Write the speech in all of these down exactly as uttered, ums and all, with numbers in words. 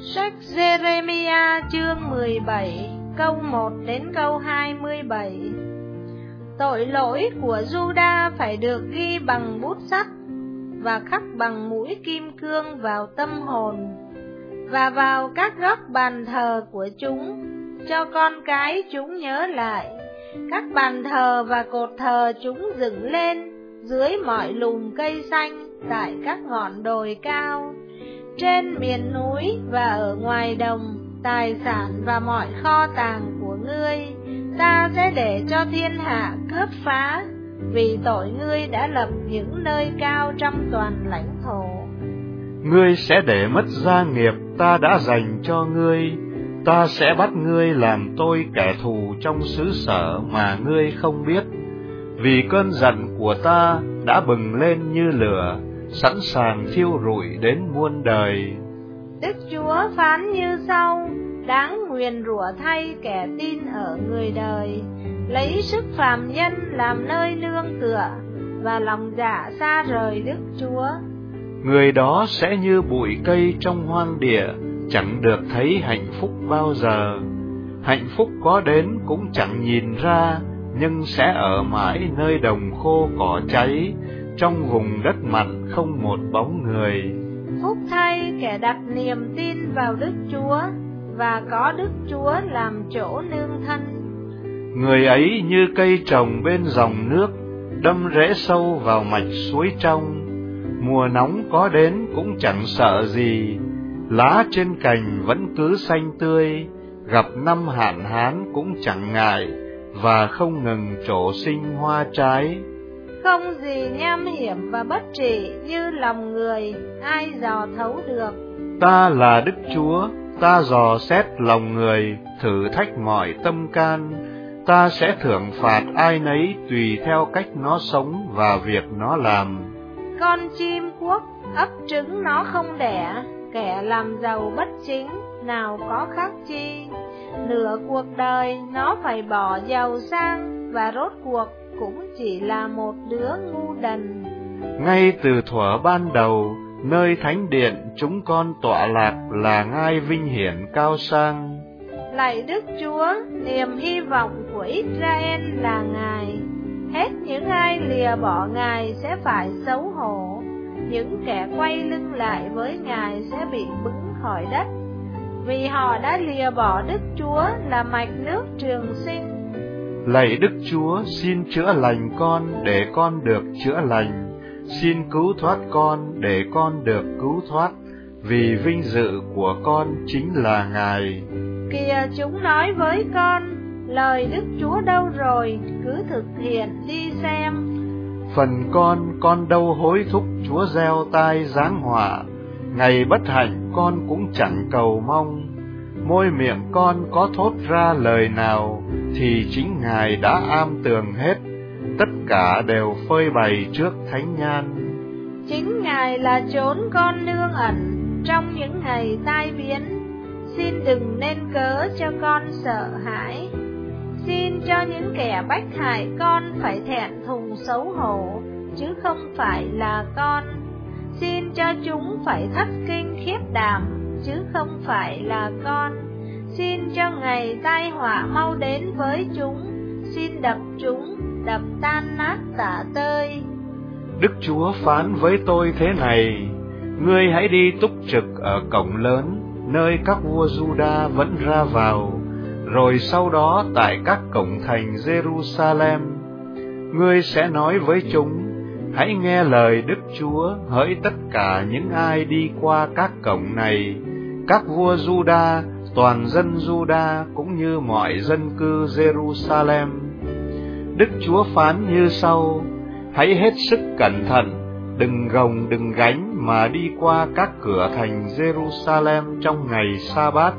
Sách Giê-rê-mi-a chương mười bảy, câu một đến câu hai mươi bảy. Tội lỗi của Giu-đa phải được ghi bằng bút sắt và khắc bằng mũi kim cương vào tâm hồn và vào các góc bàn thờ của chúng, cho con cái chúng nhớ lại. Các bàn thờ và cột thờ chúng dựng lên dưới mọi lùm cây xanh, tại các ngọn đồi cao, trên miền núi và ở ngoài đồng. Tài sản và mọi kho tàng của ngươi ta sẽ để cho thiên hạ cướp phá, vì tội ngươi đã lập những nơi cao trong toàn lãnh thổ. Ngươi sẽ để mất gia nghiệp ta đã dành cho ngươi. Ta sẽ bắt ngươi làm tôi kẻ thù trong xứ sở mà ngươi không biết, vì cơn giận của ta đã bừng lên như lửa, sẵn sàng thiêu rụi đến muôn đời. Đức Chúa phán như sau: đáng nguyền rủa thay kẻ tin ở người đời, lấy sức phàm nhân làm nơi nương tựa, và lòng dạ xa rời Đức Chúa. Người đó sẽ như bụi cây trong hoang địa, chẳng được thấy hạnh phúc bao giờ. Hạnh phúc có đến cũng chẳng nhìn ra, nhưng sẽ ở mãi nơi đồng khô cỏ cháy, trong vùng đất mặn không một bóng người. Phúc thay kẻ đặt niềm tin vào Đức Chúa, và có Đức Chúa làm chỗ nương thân. Người ấy như cây trồng bên dòng nước, đâm rễ sâu vào mạch suối trong. Mùa nóng có đến cũng chẳng sợ gì, lá trên cành vẫn cứ xanh tươi. Gặp năm hạn hán cũng chẳng ngại, và không ngừng trổ sinh hoa trái. Không gì nham hiểm và bất trị như lòng người, ai dò thấu được. Ta là Đức Chúa, ta dò xét lòng người, thử thách mọi tâm can. Ta sẽ thưởng phạt ai nấy tùy theo cách nó sống và việc nó làm. Con chim cuốc ấp trứng nó không đẻ, kẻ làm giàu bất chính nào có khác chi. Nửa cuộc đời nó phải bỏ giàu sang, và rốt cuộc cũng chỉ là một đứa ngu đần. Ngay từ thuở ban đầu, nơi thánh điện chúng con tọa lạc là ngai vinh hiển cao sang. Lạy Đức Chúa, niềm hy vọng của Israel là Ngài. Hết những ai lìa bỏ Ngài sẽ phải xấu hổ. Những kẻ quay lưng lại với Ngài sẽ bị bứng khỏi đất, vì họ đã lìa bỏ Đức Chúa là mạch nước trường sinh. Lạy Đức Chúa, xin chữa lành con để con được chữa lành. Xin cứu thoát con để con được cứu thoát, vì vinh dự của con chính là Ngài. Kìa, chúng nói với con, lời Đức Chúa đâu rồi, cứ thực hiện đi xem. Phần con, con đâu hối thúc Chúa gieo tai giáng họa. Ngày bất hạnh con cũng chẳng cầu mong. Môi miệng con có thốt ra lời nào, thì chính Ngài đã am tường hết. Tất cả đều phơi bày trước thánh nhan. Chính Ngài là chốn con nương ẩn trong những ngày tai biến. Xin đừng nên cớ cho con sợ hãi. Xin cho những kẻ bách hại con phải thẹn thùng xấu hổ, chứ không phải là con. Xin cho chúng phải thất kinh khiếp đảm, chứ không phải là con. Xin cho ngày tai họa mau đến với chúng. Xin đập chúng, đập tan nát tả tơi. Đức Chúa phán với tôi thế này: ngươi hãy đi túc trực ở cổng lớn, nơi các vua Giu-đa vẫn ra vào, rồi sau đó tại các cổng thành Giê-ru-sa-lem. Ngươi sẽ nói với chúng: hãy nghe lời Đức Chúa, hỡi tất cả những ai đi qua các cổng này, các vua Giu-đa, toàn dân Giu-đa cũng như mọi dân cư Giê-ru-sa-lem. Đức Chúa phán như sau: hãy hết sức cẩn thận, đừng gồng đừng gánh mà đi qua các cửa thành Giê-ru-sa-lem trong ngày sa-bát.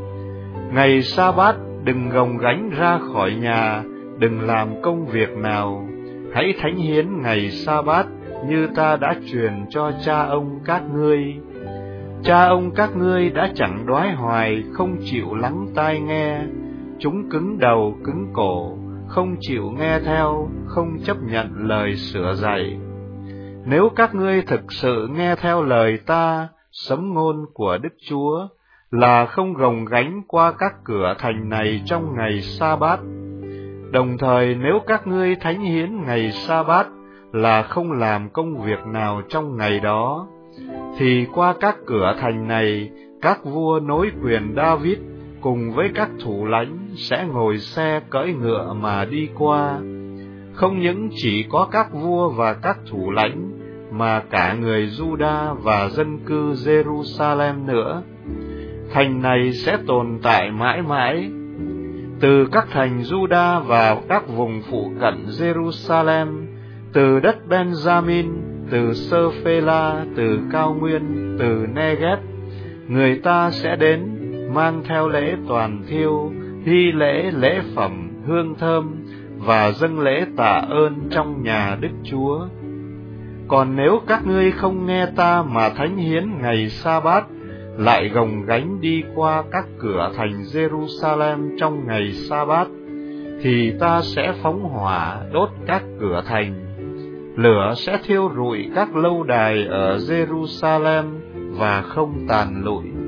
Ngày sa-bát đừng gồng gánh ra khỏi nhà, đừng làm công việc nào. Hãy thánh hiến ngày sa-bát như ta đã truyền cho cha ông các ngươi. Cha ông các ngươi đã chẳng đoái hoài, không chịu lắng tai nghe. Chúng cứng đầu cứng cổ, không chịu nghe theo, không chấp nhận lời sửa dạy. Nếu các ngươi thực sự nghe theo lời ta, sấm ngôn của Đức Chúa, là không gồng gánh qua các cửa thành này trong ngày sa-bát. Đồng thời nếu các ngươi thánh hiến ngày sa-bát là không làm công việc nào trong ngày đó, thì qua các cửa thành này, các vua nối quyền David cùng với các thủ lãnh sẽ ngồi xe cưỡi ngựa mà đi qua. Không những chỉ có các vua và các thủ lãnh, mà cả người Juda và dân cư Jerusalem nữa. Thành này sẽ tồn tại mãi mãi. Từ các thành Juda và các vùng phụ cận Jerusalem, từ đất Benjamin, từ Sơ-phê-la, từ cao nguyên, từ Negev, người ta sẽ đến mang theo lễ toàn thiêu, hy lễ lễ phẩm, hương thơm và dâng lễ tạ ơn trong nhà Đức Chúa. Còn nếu các ngươi không nghe ta mà thánh hiến ngày sa-bát, lại gồng gánh đi qua các cửa thành Jerusalem trong ngày sa-bát, thì ta sẽ phóng hỏa đốt các cửa thành. Lửa sẽ thiêu rụi các lâu đài ở Jerusalem và không tàn lụi.